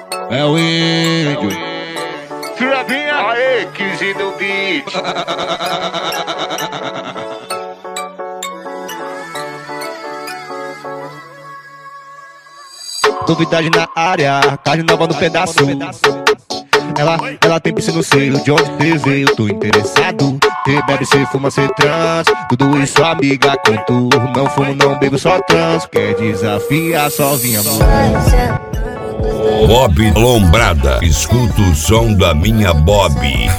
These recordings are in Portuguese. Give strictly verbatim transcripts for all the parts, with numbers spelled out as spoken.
É o índio. Flavinha, aê, quinze no beat. Novidade na área, carne nova no pedaço. Ela, ela tem piscina no seio, de onde cê veio, tô interessado. Cê bebe, cê fuma, cê trans, tudo isso amiga com tu. Não fumo, não bebo, só trans. Quer desafiar, só vinha amor. Bob Lombrada, escuta o som da minha Bob.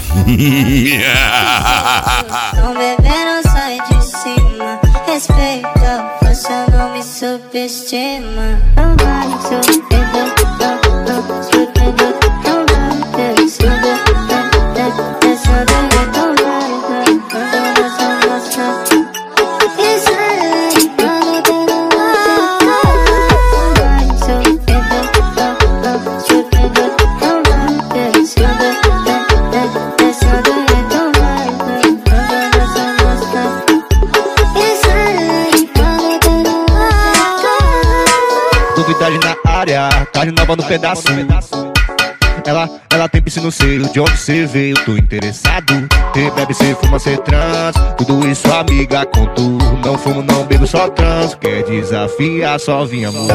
Não beberam, sai de cima. Respeita, força, não me subestima. Não vai subestimar, não, não, subestimar. Não vai subestimar, essa daí não vai, não, não, não, não. Isso aí, mano, tem no ar. Não vai subestimar, não, não, subestimar. Não vai subestimar, essa daí não vai, não, não, não, não. Isso aí, mano, tem no ar. Novidade na área, carne nova no pedaço. Ela, ela tem piscina no seio, de onde cê veio, tô interessado. Cê bebe, cê fuma, cê trans, tudo isso amiga com tu. Não fumo, não bebo, só trans. Quer desafiar, só vinha amor.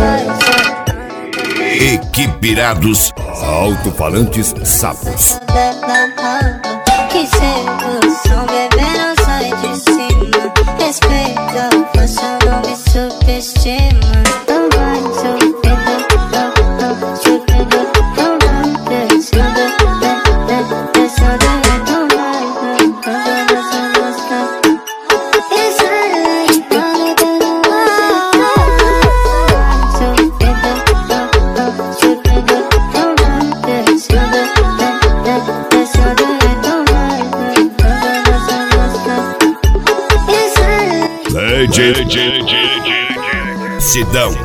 Equipirados Alto-Falantes Sapos. Que sedução, beberam, sai de cima. Respeita, força, não me subestima. Não vai subestimar, não, não, subestimar. Não vai subestimar, essa daí não vai, não, não, não, não. Isso aí, mano, tem no ar. Não vai subestimar, não, não, subestimar. Não vai subestimar, essa daí não vai, não, não, não, não. Isso aí. Legend Sidão.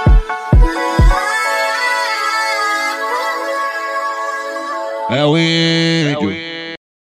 É o índio.